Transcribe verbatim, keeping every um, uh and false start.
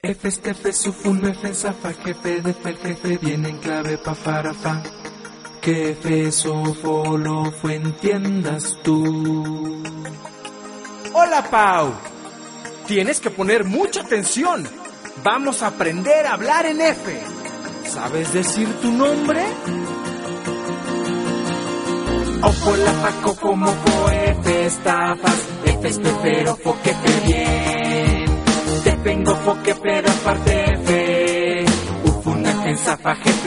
F, este, F, sufun, F, zafa, jefe, de fe, el jefe, viene en clave, pa, para, fa. Que F, sofo, lo, fue, entiendas tú. Hola, Pau. Tienes que poner mucha atención. Vamos a aprender a hablar en F. ¿Sabes decir tu nombre? Ojo, la, fa, coco, moco, F, estafas, F, espero, fo, que fe, bien. Te vengo, fo, que pero aparte F, ufuna, en zafa, jefe.